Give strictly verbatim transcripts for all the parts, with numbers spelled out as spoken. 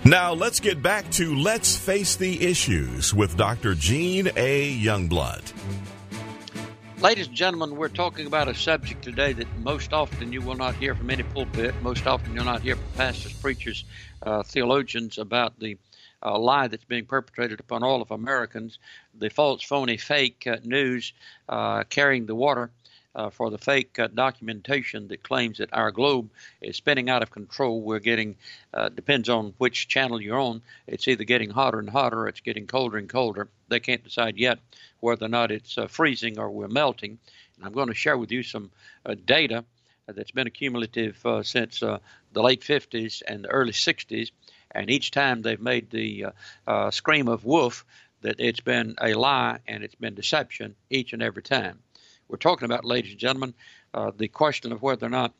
Now let's get back to Let's Face the Issues with Doctor Gene A. Youngblood. Ladies and gentlemen, we're talking about a subject today that most often you will not hear from any pulpit. Most often you'll not hear from pastors, preachers, uh, theologians about the uh, lie that's being perpetrated upon all of Americans, the false, phony, fake uh, news uh, carrying the water uh, for the fake uh, documentation that claims that our globe is spinning out of control. We're getting, uh, depends on which channel you're on, it's either getting hotter and hotter or it's getting colder and colder. They can't decide yet whether or not it's uh, freezing or we're melting. And I'm going to share with you some uh, data that's been accumulative uh, since uh, the late fifties and the early sixties. And each time they've made the uh, uh, scream of woof that it's been a lie and it's been deception each and every time. We're talking about, ladies and gentlemen, uh, the question of whether or not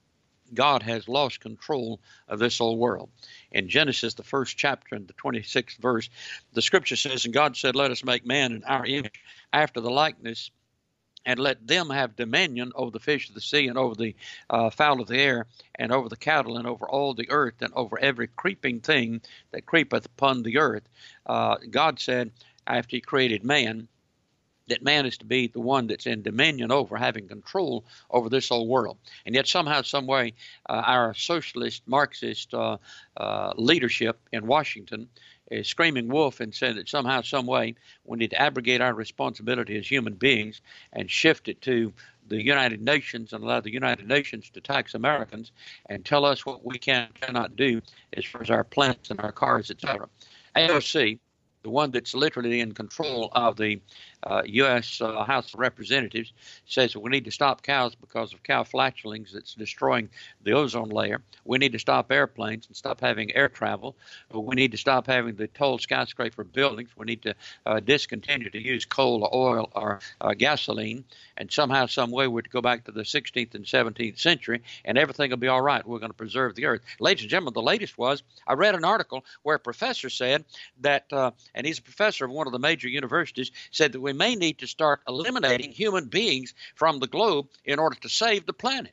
God has lost control of this whole world. In Genesis, the first chapter and the twenty-sixth verse, the scripture says, "And God said, let us make man in our image, after the likeness, and let them have dominion over the fish of the sea, and over the uh, fowl of the air, and over the cattle, and over all the earth, and over every creeping thing that creepeth upon the earth." Uh, God said, after he created man, that man is to be the one that's in dominion over, having control over this whole world. And yet somehow, some way, uh, our socialist, Marxist uh, uh, leadership in Washington is screaming wolf and saying that somehow, some way, we need to abrogate our responsibility as human beings and shift it to the United Nations and allow the United Nations to tax Americans and tell us what we can cannot do as far as our plants and our cars, et cetera. A O C, the one that's literally in control of the uh, U S Uh, House of Representatives, says that we need to stop cows because of cow flatulence that's destroying the ozone layer. We need to stop airplanes and stop having air travel. We need to stop having the tall skyscraper buildings. We need to uh, discontinue to use coal or oil or uh, gasoline. And somehow, some way, we're to go back to the sixteenth and seventeenth century, and everything will be all right. We're going to preserve the earth. Ladies and gentlemen, the latest was, I read an article where a professor said that, uh, and he's a professor of one of the major universities, said that we may need to start eliminating human beings from the globe in order to save the planet.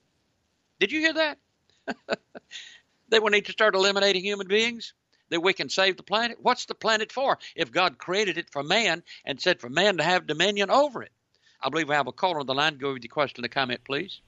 Did you hear that? That we need to start eliminating human beings, that we can save the planet? What's the planet for if God created it for man and said for man to have dominion over it? I believe we have a caller on the line. Go with your question and comment, please.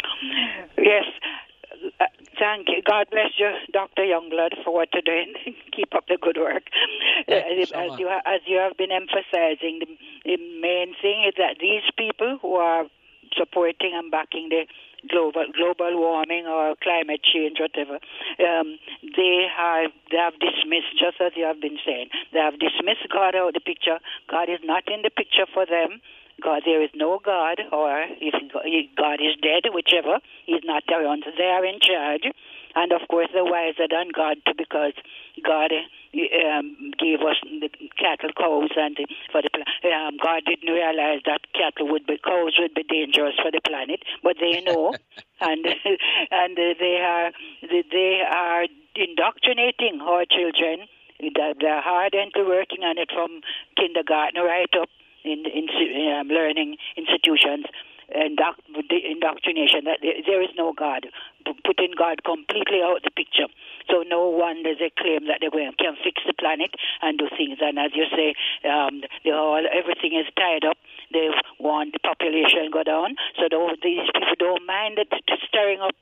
Yes. Uh, thank you. God bless you, Doctor Youngblood, for what you're doing. Keep up the good work. Uh, you so as, you, as you have been emphasizing, the, the main thing is that these people who are supporting and backing the global global warming or climate change, whatever, um, they have they have dismissed, just as you have been saying, they have dismissed God out of the picture. God is not in the picture for them. God, there is no God, or if God is dead, whichever, he's not around. They are in charge. And, of course, they're wiser than God too, because God um, gave us the cattle, cows, and the, for the um, God didn't realize that cattle would be, cows would be dangerous for the planet, but they know, and and they are they are indoctrinating our children. They're hard into working on it from kindergarten right up in, in um, learning institutions. Indoct- the indoctrination that there is no God, putting God completely out the picture. So no wonder they claim that they can fix the planet and do things. And as you say, um, they all everything is tied up. They want the population go down. So these people don't mind it stirring up,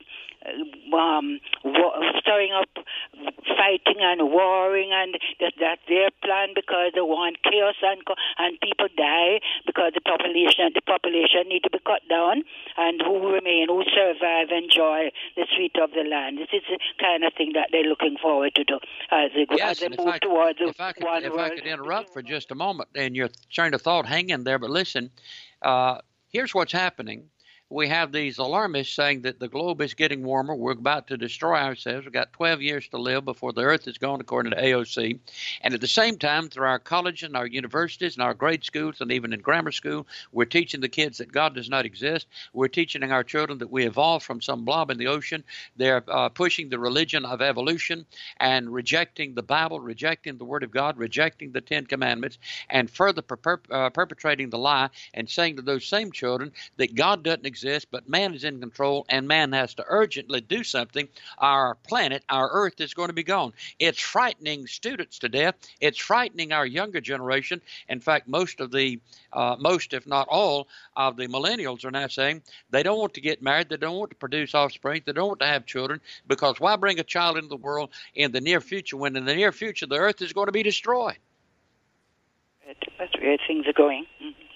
um, stirring up, fighting and warring, and that, that's their plan because they want chaos and and people die because the population the population need to be cut down, and who remain, who survive, enjoy the sweet of the land. This is the kind of thing that they're looking forward to do as they, yes, as they move I, towards if I could, one if world. I could interrupt for just a moment, and your train of thought hang in there, but listen, uh, here's what's happening. We have these alarmists saying that the globe is getting warmer. We're about to destroy ourselves. We've got twelve years to live before the earth is gone, according to A O C. And at the same time, through our colleges and our universities and our grade schools and even in grammar school, we're teaching the kids that God does not exist. We're teaching our children that we evolved from some blob in the ocean. They're uh, pushing the religion of evolution and rejecting the Bible, rejecting the Word of God, rejecting the Ten Commandments, and further per- uh, perpetrating the lie and saying to those same children that God doesn't exist. exist, but man is in control, and man has to urgently do something. Our planet, our Earth, is going to be gone. It's frightening students to death. It's frightening our younger generation. In fact, most of the, uh, most if not all, of the millennials are now saying they don't want to get married, they don't want to produce offspring, they don't want to have children, because why bring a child into the world in the near future when in the near future the Earth is going to be destroyed? That's where things are going.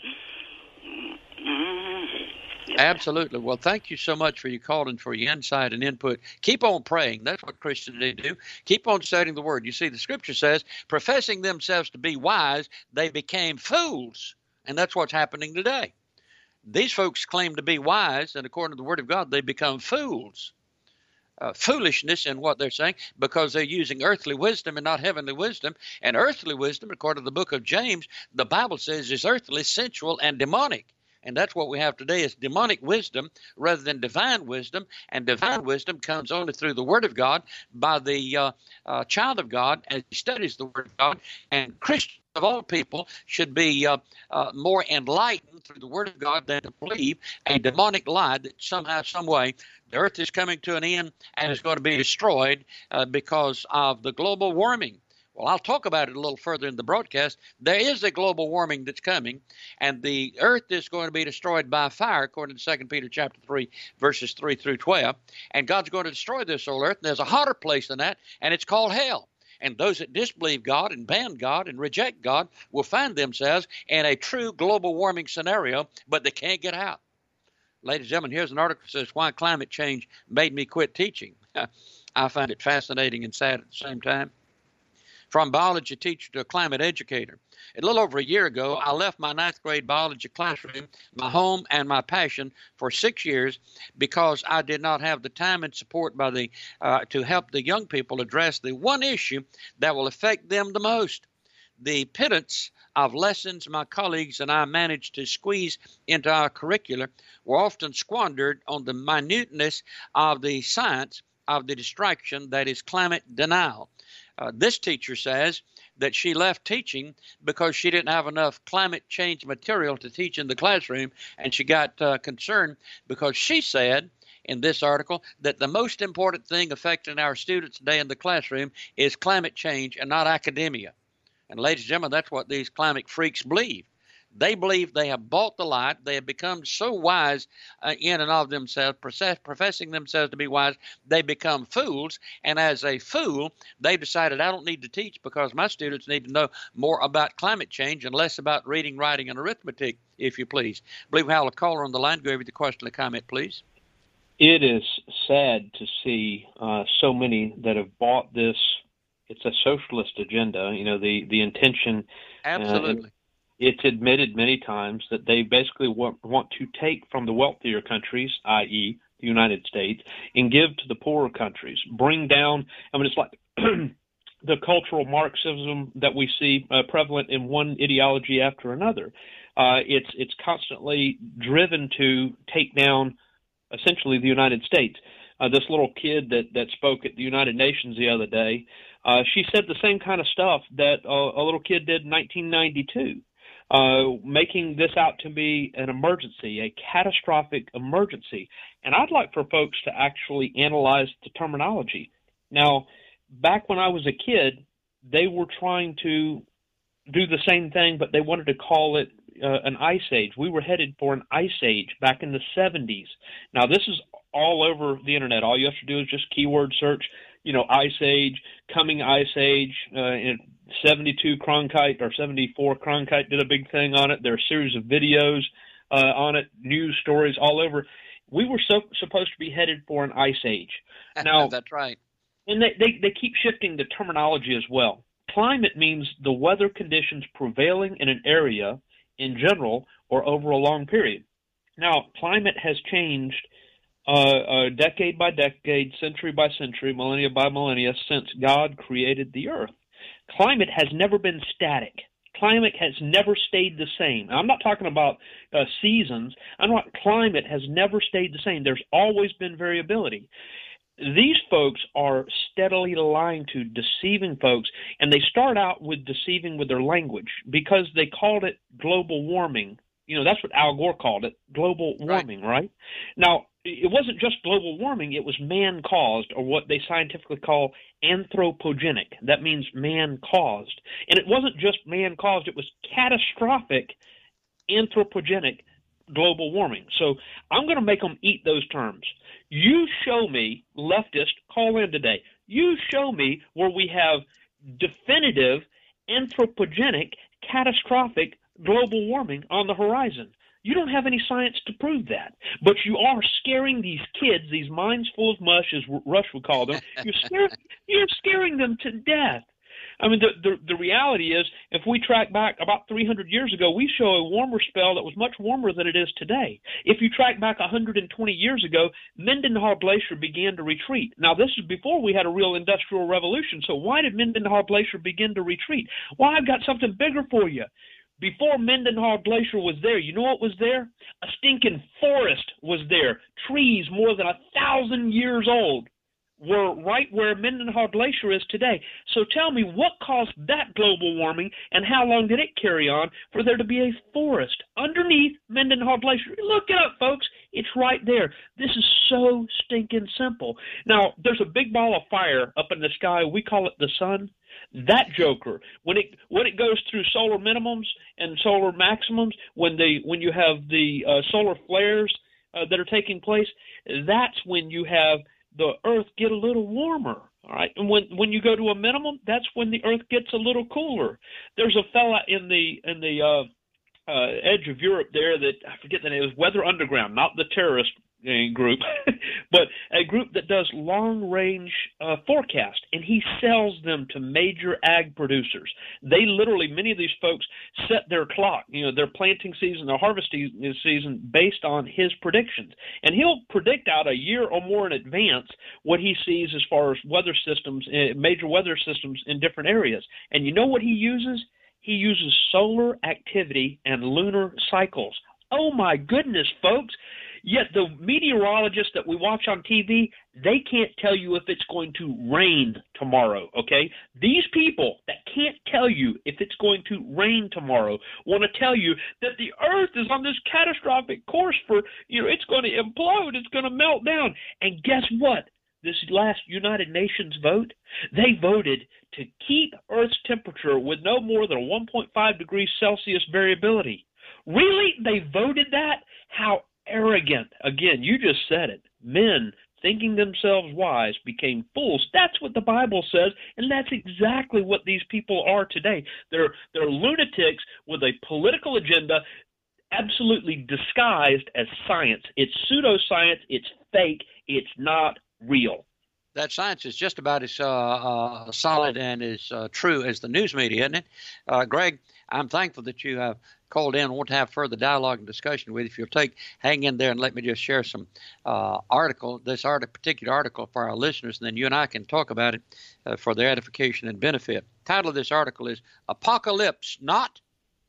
Absolutely. Well, thank you so much for your call and for your insight and input. Keep on praying. That's what Christians need to do. Keep on studying the Word. You see, the Scripture says, professing themselves to be wise, they became fools. And that's what's happening today. These folks claim to be wise, and according to the Word of God, they become fools. Uh, foolishness in what they're saying, because they're using earthly wisdom and not heavenly wisdom. And earthly wisdom, according to the book of James, the Bible says is earthly, sensual, and demonic. And that's what we have today, is demonic wisdom rather than divine wisdom. And divine wisdom comes only through the Word of God by the uh, uh, child of God as he studies the Word of God. And Christians of all people should be uh, uh, more enlightened through the Word of God than to believe a demonic lie that somehow, some way, the earth is coming to an end and is going to be destroyed uh, because of the global warming. Well, I'll talk about it a little further in the broadcast. There is a global warming that's coming, and the earth is going to be destroyed by fire, according to Second Peter chapter three, verses three through twelve. And God's going to destroy this whole earth, and there's a hotter place than that, and it's called hell. And those that disbelieve God and ban God and reject God will find themselves in a true global warming scenario, but they can't get out. Ladies and gentlemen, here's an article that says, Why Climate Change Made Me Quit Teaching. I find it fascinating and sad at the same time. From biology teacher to a climate educator. A little over a year ago, I left my ninth grade biology classroom, my home, and my passion for six years because I did not have the time and support by the uh, to help the young people address the one issue that will affect them the most. The pittance of lessons my colleagues and I managed to squeeze into our curricula were often squandered on the minuteness of the science of the distraction that is climate denial. Uh, this teacher says that she left teaching because she didn't have enough climate change material to teach in the classroom, and she got uh, concerned because she said in this article that the most important thing affecting our students today in the classroom is climate change and not academia. And ladies and gentlemen, that's what these climate freaks believe. They believe they have bought the light. They have become so wise uh, in and of themselves, professing themselves to be wise, they become fools. And as a fool, they decided, I don't need to teach because my students need to know more about climate change and less about reading, writing, and arithmetic, if you please. I believe we have a caller on the line. Go over the question and comment, please. It is sad to see uh, so many that have bought this. It's a socialist agenda, you know, the, the intention. Absolutely. Uh, It's admitted many times that they basically want, want to take from the wealthier countries, that is the United States, and give to the poorer countries. Bring down, I mean, it's like the cultural Marxism that we see uh, prevalent in one ideology after another. Uh, it's it's constantly driven to take down essentially the United States. Uh, this little kid that, that spoke at the United Nations the other day, uh, she said the same kind of stuff that uh, a little kid did in nineteen ninety-two. Uh, making this out to be an emergency, a catastrophic emergency. And I'd like for folks to actually analyze the terminology. Now, back when I was a kid, they were trying to do the same thing, but they wanted to call it uh, an ice age. We were headed for an ice age back in the seventies. Now, this is all over the internet. All you have to do is just keyword search, you know, ice age, coming ice age, uh, and seventy-two Cronkite or seventy-four Cronkite did a big thing on it. There are a series of videos uh, on it, news stories all over. We were so, supposed to be headed for an ice age. Now, that's right. And they, they, they keep shifting the terminology as well. Climate means the weather conditions prevailing in an area in general or over a long period. Now, climate has changed uh, uh, decade by decade, century by century, millennia by millennia since God created the earth. Climate has never been static. Climate has never stayed the same. I'm not talking about uh, seasons. I'm not. Climate has never stayed the same. There's always been variability. These folks are steadily lying to, deceiving folks, and they start out with deceiving with their language because they called it global warming You know, that's what Al Gore called it, global warming, right? right? Now, it wasn't just global warming, it was man-caused, or what they scientifically call anthropogenic. That means man-caused. And it wasn't just man-caused, it was catastrophic anthropogenic global warming. So I'm going to make them eat those terms. You show me, leftist, call in today, you show me where we have definitive anthropogenic catastrophic global warming on the horizon. You don't have any science to prove that, but you are scaring these kids, these minds full of mush, as Rush would call them. You're scaring, you're scaring them to death. I mean, the, the the reality is, if we track back about three hundred years ago, we show a warmer spell that was much warmer than it is today. If you track back one hundred twenty years ago, Mendenhall Glacier began to retreat. Now, this is before we had a real industrial revolution, so why did Mendenhall Glacier begin to retreat? Well, I've got something bigger for you. Before Mendenhall Glacier was there, you know what was there? A stinking forest was there. Trees more than a thousand years old were right where Mendenhall Glacier is today. So tell me, what caused that global warming, and how long did it carry on for there to be a forest underneath Mendenhall Glacier? Look it up, folks. It's right there. This is so stinking simple. Now, there's a big ball of fire up in the sky. We call it the sun. That joker, when it when it goes through solar minimums and solar maximums, when they when you have the uh, solar flares uh, that are taking place, that's when you have the Earth get a little warmer. All right, and when when you go to a minimum, that's when the Earth gets a little cooler. There's a fella in the in the uh, uh, edge of Europe there that I forget the name. It was Weather Underground, not the terrorist group, but a group that does long-range uh, forecast, and he sells them to major ag producers. They literally, many of these folks set their clock, you know, their planting season, their harvesting season based on his predictions. And he'll predict out a year or more in advance what he sees as far as weather systems, uh, major weather systems in different areas. And you know what he uses? He uses solar activity and lunar cycles. Oh, my goodness, folks. Yet the meteorologists that we watch on T V, they can't tell you if it's going to rain tomorrow, okay? These people that can't tell you if it's going to rain tomorrow want to tell you that the Earth is on this catastrophic course for, you know, it's going to implode, it's going to melt down. And guess what? This last United Nations vote, they voted to keep Earth's temperature with no more than a one point five degrees Celsius variability. Really? They voted that? How arrogant. Again, you just said it. Men thinking themselves wise became fools. That's what the Bible says, and that's exactly what these people are today. They're they're lunatics with a political agenda absolutely disguised as science. It's pseudoscience, it's fake, it's not real. That science is just about as uh, uh, solid and as uh, true as the news media, isn't it? Uh, Greg, I'm thankful that you have called in and want to have further dialogue and discussion with you. If you'll take, hang in there and let me just share some uh, article, this art, particular article for our listeners, and then you and I can talk about it uh, for their edification and benefit. The title of this article is Apocalypse Not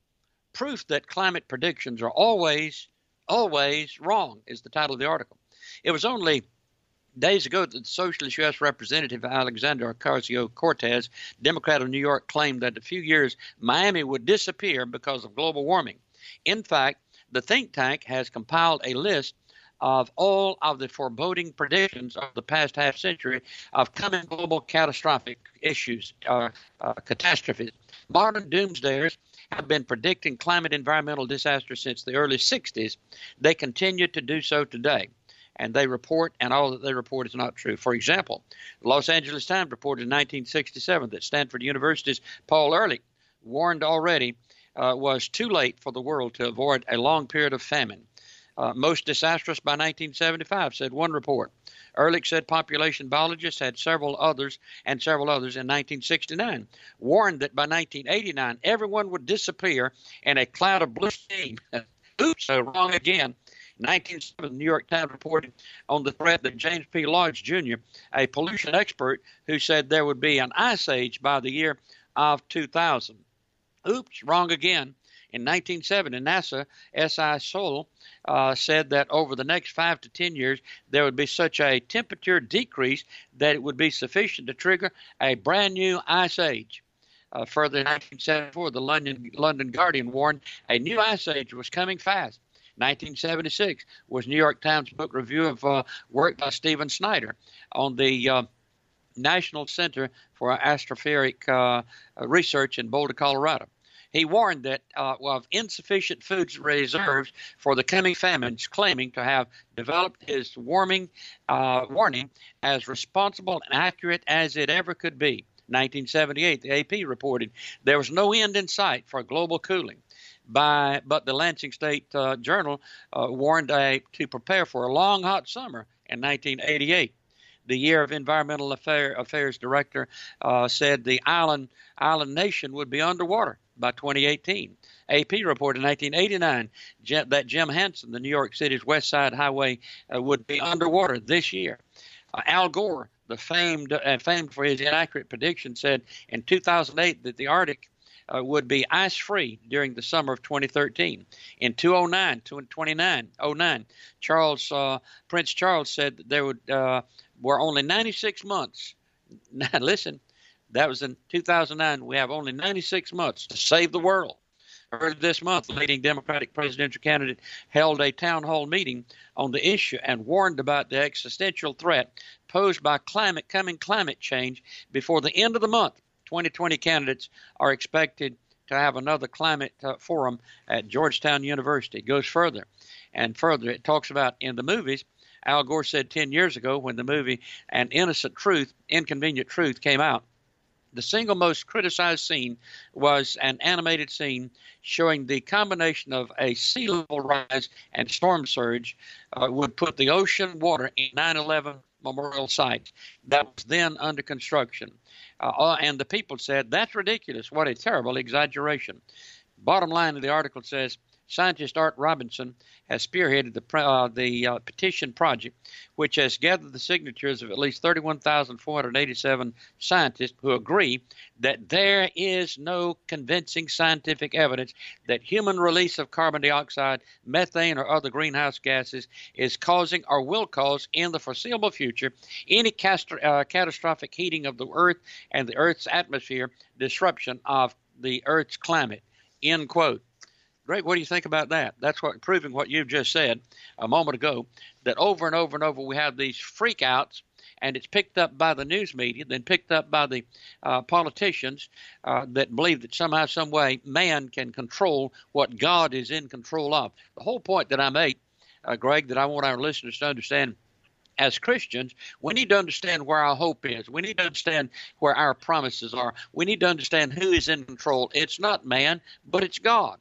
Proof That Climate Predictions Are Always, Always Wrong is the title of the article. It was only days ago that the Socialist U S Representative Alexander Ocasio-Cortez, Democrat of New York, claimed that in a few years Miami would disappear because of global warming. In fact, the think tank has compiled a list of all of the foreboding predictions of the past half century of coming global catastrophic issues, uh, uh, catastrophes. Modern doomsdayers have been predicting climate environmental disasters since the early sixties. They continue to do so today. And they report, and all that they report is not true. For example, the Los Angeles Times reported in nineteen sixty-seven that Stanford University's Paul Ehrlich warned already uh, was too late for the world to avoid a long period of famine. Uh, most disastrous by nineteen seventy-five, said one report. Ehrlich said population biologists had several others, and several others in nineteen sixty-nine, warned that by nineteen eighty-nine, everyone would disappear in a cloud of blue steam. Oops, so wrong again. nineteen seventy, the New York Times reported on the threat that James P. Lodge, Junior, a pollution expert, who said there would be an ice age by the year of two thousand. Oops, wrong again. In nineteen seventy, NASA S I Sol uh, said that over the next five to ten years, there would be such a temperature decrease that it would be sufficient to trigger a brand new ice age. Uh, further, in nineteen seventy-four, the London, London Guardian warned a new ice age was coming fast. nineteen seventy-six was New York Times book review of uh, work by Stephen Snyder on the uh, National Center for Atmospheric uh, Research in Boulder, Colorado. He warned that uh, of insufficient food reserves for the coming famines, claiming to have developed his warming uh, warning as responsible and accurate as it ever could be. nineteen seventy-eight, the A P reported there was no end in sight for global cooling. By, but the Lansing State uh, Journal uh, warned uh, to prepare for a long, hot summer in nineteen eighty-eight. The Year of Environmental Affair, Affairs Director uh, said the island island nation would be underwater by twenty eighteen. A P reported in nineteen eighty-nine that Jim Hansen, the New York City's West Side Highway, uh, would be underwater this year. Uh, Al Gore, the famed uh, famed for his inaccurate prediction, said in two thousand eight that the Arctic Uh, would be ice-free during the summer of twenty thirteen. In two thousand nine, twenty-nine oh nine, Charles uh, Prince Charles said that there would uh, were only ninety-six months. Now listen, that was in two thousand nine. We have only ninety-six months to save the world. Earlier this month, the leading Democratic presidential candidate held a town hall meeting on the issue and warned about the existential threat posed by climate coming climate change before the end of the month. twenty twenty candidates are expected to have another climate uh, forum at Georgetown University. It goes further and further. It talks about in the movies. Al Gore said ten years ago when the movie An Innocent Truth, Inconvenient Truth came out, the single most criticized scene was an animated scene showing the combination of a sea level rise and storm surge uh, would put the ocean water in nine eleven memorial sites that was then under construction. Uh, and the people said, that's ridiculous. What a terrible exaggeration. Bottom line of the article says, scientist Art Robinson has spearheaded the, uh, the uh, petition project, which has gathered the signatures of at least thirty-one thousand four hundred eighty-seven scientists who agree that there is no convincing scientific evidence that human release of carbon dioxide, methane, or other greenhouse gases is causing or will cause in the foreseeable future any cast- uh, catastrophic heating of the Earth and the Earth's atmosphere, disruption of the Earth's climate, end quote. Greg, what do you think about that? That's what proving what you've just said a moment ago, that over and over and over we have these freakouts, and it's picked up by the news media, then picked up by the uh, politicians uh, that believe that somehow, some way, man can control what God is in control of. The whole point that I made, uh, Greg, that I want our listeners to understand, as Christians, we need to understand where our hope is. We need to understand where our promises are. We need to understand who is in control. It's not man, but it's God.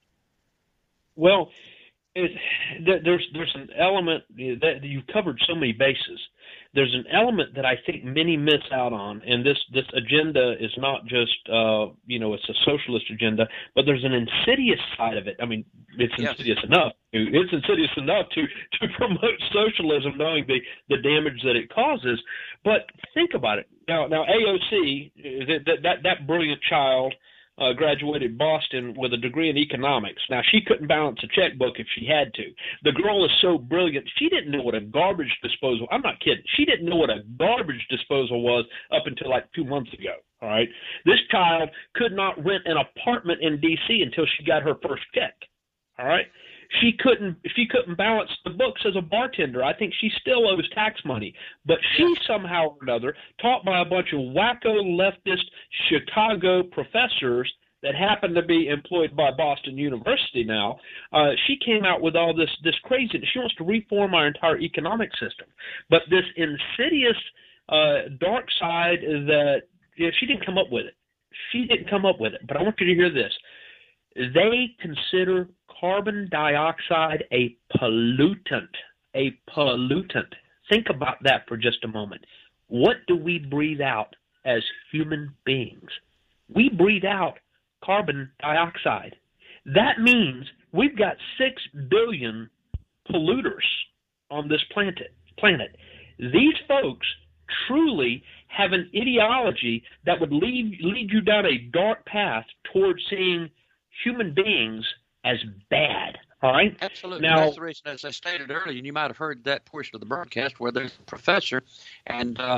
Well, it, there's there's an element that you've covered so many bases. There's an element that I think many miss out on, and this, this agenda is not just, uh, you know, it's a socialist agenda, but there's an insidious side of it. I mean, it's yes. insidious enough. It's insidious enough to, to promote socialism, knowing the, the damage that it causes. But think about it. Now, now A O C, that that, that brilliant child, Uh, graduated Boston with a degree in economics. Now, she couldn't balance a checkbook if she had to. The girl is so brilliant, she didn't know what a garbage disposal – I'm not kidding. She didn't know what a garbage disposal was up until like two months ago, all right? This child could not rent an apartment in D C until she got her first check, all right? She couldn't she couldn't balance the books as a bartender. I think she still owes tax money. But she somehow or another, taught by a bunch of wacko leftist Chicago professors that happen to be employed by Boston University now, uh, she came out with all this, this craziness. She wants to reform our entire economic system. But this insidious uh, dark side that you know, she didn't come up with it. She didn't come up with it. But I want you to hear this. They consider carbon dioxide a pollutant, a pollutant. Think about that for just a moment. What do we breathe out as human beings? We breathe out carbon dioxide. That means we've got six billion polluters on this planet. planet. These folks truly have an ideology that would lead, lead you down a dark path towards seeing human beings as bad, all right? Absolutely. Now, that's the reason, as I stated earlier, and you might have heard that portion of the broadcast where there's a professor, and uh,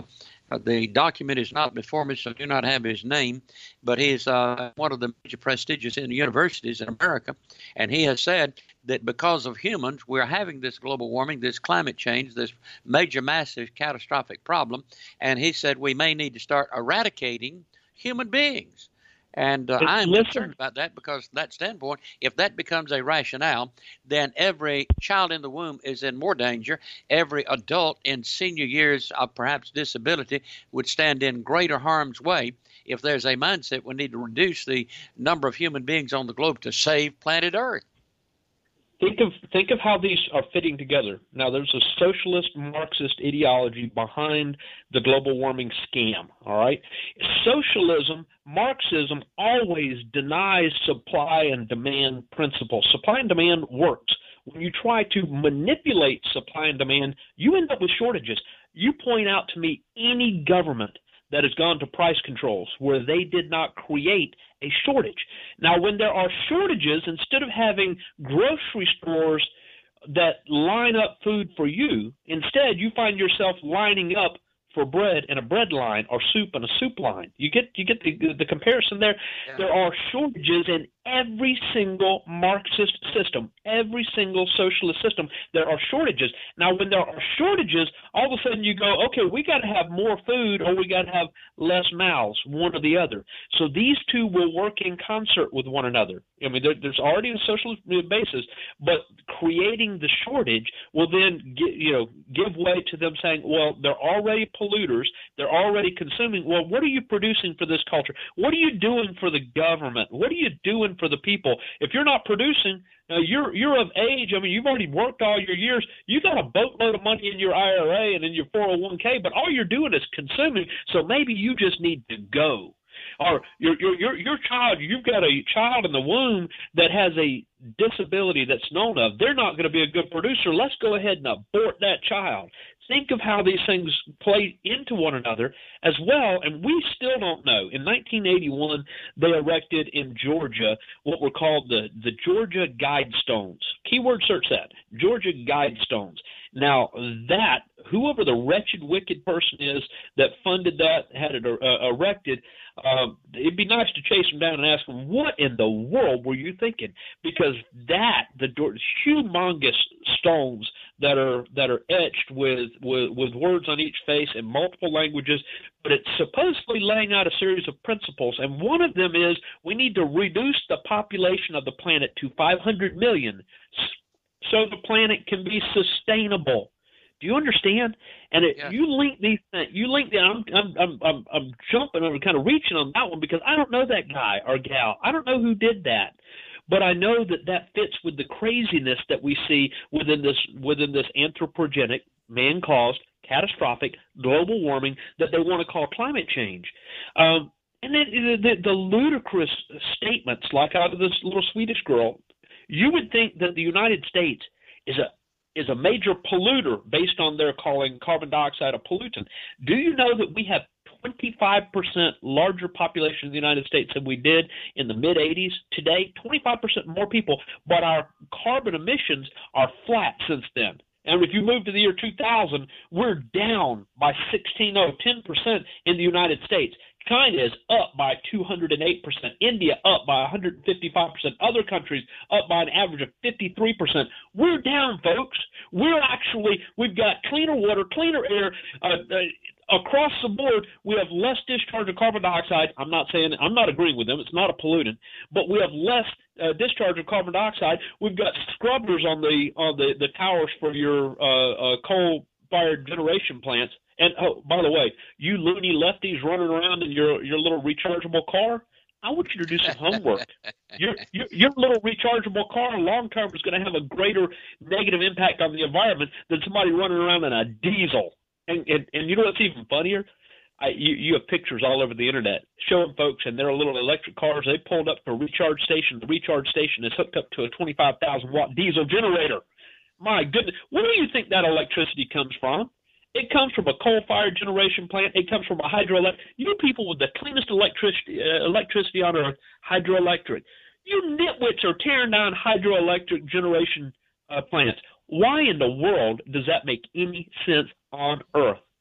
Uh, the document is not before me, so I do not have his name, but he is uh, one of the major prestigious universities in America, and he has said that because of humans, we're having this global warming, this climate change, this major, massive, catastrophic problem, and he said we may need to start eradicating human beings. And uh, I am Listen. concerned about that because that standpoint, if that becomes a rationale, then every child in the womb is in more danger. Every adult in senior years of perhaps disability would stand in greater harm's way if there's a mindset we need to reduce the number of human beings on the globe to save planet Earth. Think of think of how these are fitting together. Now, there's a socialist Marxist ideology behind the global warming scam, all right? Socialism, Marxism always denies supply and demand principles. Supply and demand works. When you try to manipulate supply and demand, you end up with shortages. You point out to me any government that has gone to price controls where they did not create a shortage. Now, when there are shortages, instead of having grocery stores that line up food for you, instead you find yourself lining up for bread in a bread line or soup in a soup line. You get you get the, the comparison there. Yeah. There are shortages in every single Marxist system, every single socialist system. There are shortages. Now, when there are shortages, all of a sudden you go, okay, we got to have more food or we got to have less mouths, one or the other. So these two will work in concert with one another. I mean, there, there's already a socialist basis, but creating the shortage will then get, you know, give way to them saying, well, they're already polluters, they're already consuming. Well, what are you producing for this culture? What are you doing for the government? What are you doing for the people? If you're not producing, uh, you're you're of age. I mean, you've already worked all your years. You got a boatload of money in your I R A and in your four oh one k, but all you're doing is consuming. So maybe you just need to go. Or your your your your child, you've got a child in the womb that has a disability that's known of. They're not going to be a good producer. Let's go ahead and abort that child. Think of how these things play into one another as well, and we still don't know. In nineteen eighty-one, they erected in Georgia what were called the, the Georgia Guidestones. Keyword search that, Georgia Guidestones. Now, that, whoever the wretched, wicked person is that funded that, had it uh, erected, uh, it'd be nice to chase them down and ask them, what in the world were you thinking? Because that, the humongous stones that are that are etched with, with, with words on each face in multiple languages, but it's supposedly laying out a series of principles, and one of them is we need to reduce the population of the planet to five hundred million so the planet can be sustainable. Do you understand? And it, yes. you link these things. You link them. I'm, I'm, I'm, I'm, I'm jumping. I'm kind of reaching on that one because I don't know that guy or gal. I don't know who did that, but I know that that fits with the craziness that we see within this within this anthropogenic, man-caused, catastrophic global warming that they want to call climate change. Um, and then the, the, the ludicrous statements, like out of this little Swedish girl. You would think that the United States is a is a major polluter based on their calling carbon dioxide a pollutant. Do you know that we have twenty-five percent larger population in the United States than we did in the mid eighties? Today, twenty-five percent more people, but our carbon emissions are flat since then. And if you move to the year two thousand, we're down by sixteen, oh, ten percent in the United States. China is up by two hundred eight percent. India up by one hundred fifty-five percent. Other countries up by an average of fifty-three percent. We're down, folks. We're actually, we've got cleaner water, cleaner air. Uh, uh, across the board, we have less discharge of carbon dioxide. I'm not saying, I'm not agreeing with them. It's not a pollutant. But we have less uh, discharge of carbon dioxide. We've got scrubbers on the on the, the towers for your uh, uh, coal-fired generation plants. And, oh, by the way, you loony lefties running around in your, your little rechargeable car, I want you to do some homework. your, your your little rechargeable car long term is going to have a greater negative impact on the environment than somebody running around in a diesel. And and, and you know what's even funnier? I, you, you have pictures all over the internet showing folks and their little electric cars. They pulled up to a recharge station. The recharge station is hooked up to a twenty-five thousand watt diesel generator. My goodness. Where do you think that electricity comes from? It comes from a coal-fired generation plant. It comes from a hydroelectric. You people with the cleanest electricity, uh, electricity on earth, hydroelectric. You nitwits are tearing down hydroelectric generation uh, plants. Why in the world does that make any sense on earth?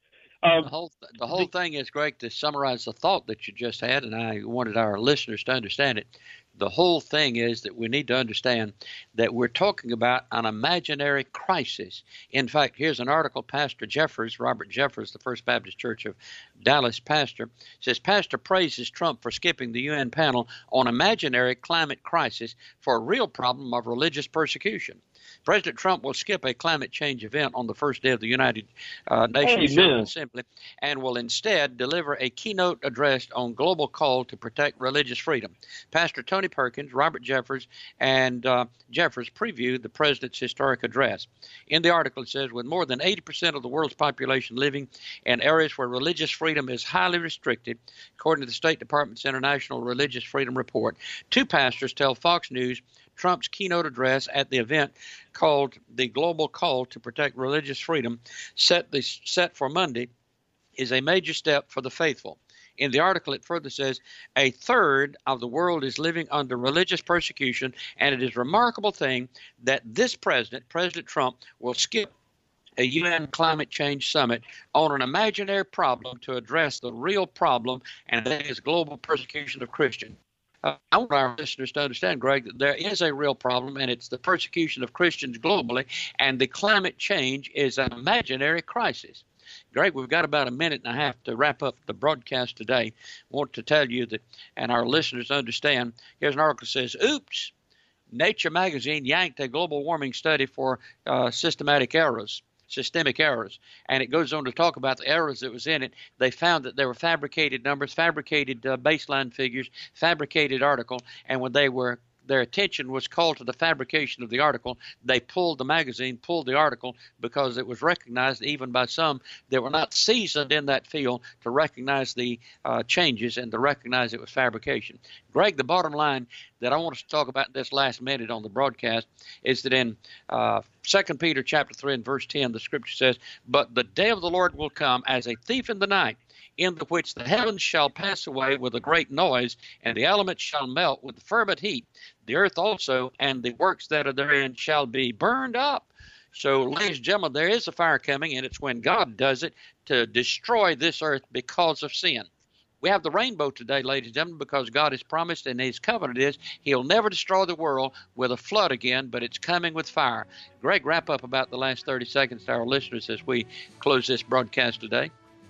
Um, the whole th- the whole thing is, Greg, to summarize the thought that you just had, and I wanted our listeners to understand it. The whole thing is that we need to understand that we're talking about an imaginary crisis. In fact, here's an article. Pastor Jeffers, Robert Jeffers, the First Baptist Church of Dallas pastor, says Pastor praises Trump for skipping the U N panel on imaginary climate crisis for a real problem of religious persecution. President Trump will skip a climate change event on the first day of the United uh, Nations General Assembly and will instead deliver a keynote address on global call to protect religious freedom. Pastor Tony Perkins, Robert Jeffers, and uh, Jeffers previewed the president's historic address. In the article, it says, with more than eighty percent of the world's population living in areas where religious freedom is highly restricted, according to the State Department's International Religious Freedom Report, two pastors tell Fox News Trump's keynote address at the event called the Global Call to Protect Religious Freedom, set, the, set for Monday, is a major step for the faithful. In the article, it further says, a third of the world is living under religious persecution, and it is a remarkable thing that this president, President Trump, will skip a U N climate change summit on an imaginary problem to address the real problem, and that is global persecution of Christians. Uh, I want our listeners to understand, Greg, that there is a real problem, and it's the persecution of Christians globally, and the climate change is an imaginary crisis. Greg, we've got about a minute and a half to wrap up the broadcast today. I want to tell you that, and our listeners understand, here's an article that says, oops, Nature magazine yanked a global warming study for uh, systematic errors. systemic errors. And it goes on to talk about the errors that was in it. They found that there were fabricated numbers, fabricated uh, baseline figures, fabricated article, and when they were their attention was called to the fabrication of the article, they pulled the magazine, pulled the article, because it was recognized even by some that were not seasoned in that field to recognize the uh, changes and to recognize it was fabrication. Greg, the bottom line that I want us to talk about this last minute on the broadcast is that in uh, Second Peter chapter three and verse ten, the scripture says, but the day of the Lord will come as a thief in the night, in the which the heavens shall pass away with a great noise, and the elements shall melt with fervent heat. The earth also and the works that are therein shall be burned up. So, ladies and gentlemen, there is a fire coming, and it's when God does it to destroy this earth because of sin. We have the rainbow today, ladies and gentlemen, because God has promised, and his covenant is, he'll never destroy the world with a flood again, but it's coming with fire. Greg, wrap up about the last thirty seconds to our listeners as we close this broadcast today.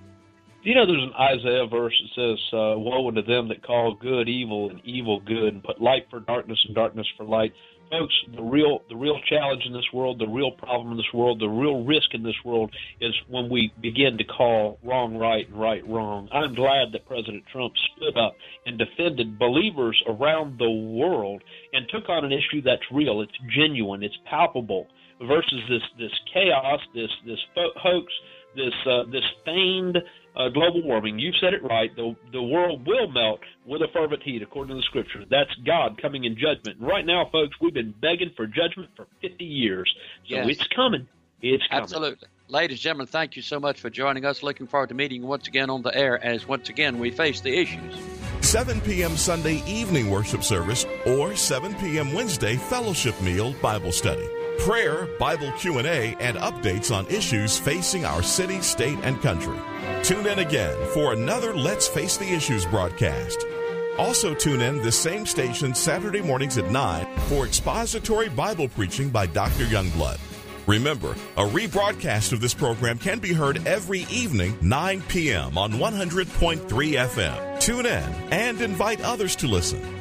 You know, there's an Isaiah verse that says, uh, woe unto them that call good evil and evil good, and put light for darkness and darkness for light. Folks, the real the real challenge in this world, the real problem in this world, the real risk in this world is when we begin to call wrong right and right wrong. I'm glad that President Trump stood up and defended believers around the world and took on an issue that's real, it's genuine, it's palpable, versus this, this chaos, this, this hoax, this, uh, this feigned Uh, global warming. You said it right. The, the world will melt with a fervent heat, according to the Scripture. That's God coming in judgment. And right now, folks, we've been begging for judgment for fifty years. So yes. it's coming. It's coming. Absolutely. Ladies and gentlemen, thank you so much for joining us. Looking forward to meeting you once again on the air as once again we face the issues. seven p.m. Sunday evening worship service or seven p.m. Wednesday fellowship meal Bible study. Prayer, Bible Q and A, and updates on issues facing our city, state, and country. Tune in again for another Let's Face the Issues broadcast. Also tune in this same station Saturday mornings at nine for expository Bible preaching by Doctor Youngblood. Remember, a rebroadcast of this program can be heard every evening, nine p.m. on one hundred point three F M. Tune in and invite others to listen.